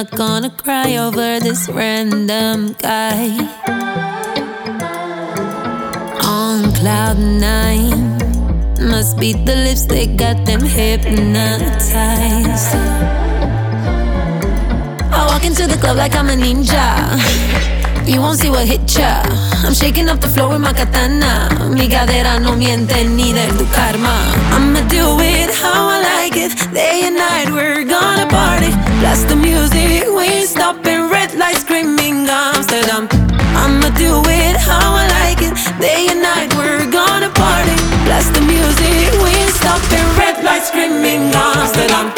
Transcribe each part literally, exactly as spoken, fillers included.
not gonna cry over this random guy. On cloud nine, must be the lips that got them hypnotized. I walk into the club like I'm a ninja. You won't see what hit ya. I'm shaking up the floor with my katana. Mi cadera no miente ni de tu karma. I'ma do it how I like it. Day and night we're gonna party. Blast the music, we ain't stopping. Red lights screaming Amsterdam. I'ma do it how I like it. Day and night we're gonna party. Blast the music, we ain't stopping. Red lights screaming Amsterdam.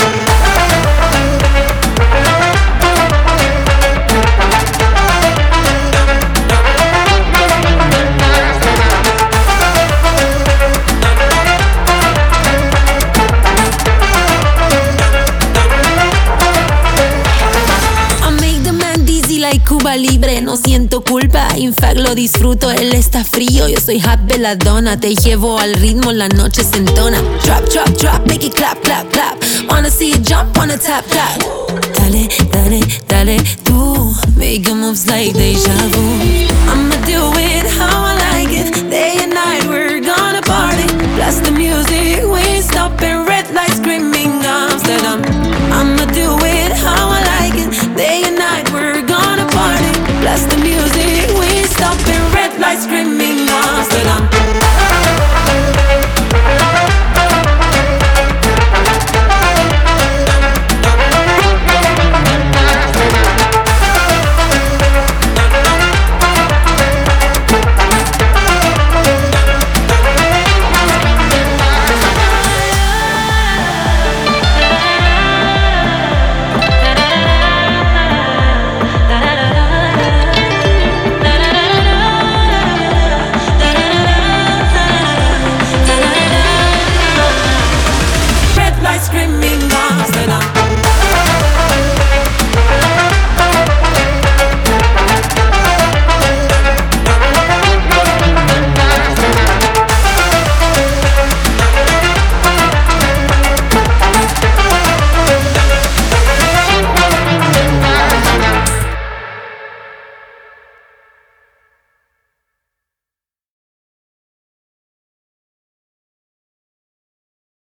Cuba Libre, no siento culpa. In fact, lo disfruto, él está frío. Yo soy hot belladonna, te llevo al ritmo, la noche se entona. Drop, drop, drop, make it clap, clap, clap. Wanna see it jump, wanna tap, tap. Dale, dale, dale, tú. Make your moves like deja vu. I'ma do it how I like it. Day and night, we're gonna party. Blast the music,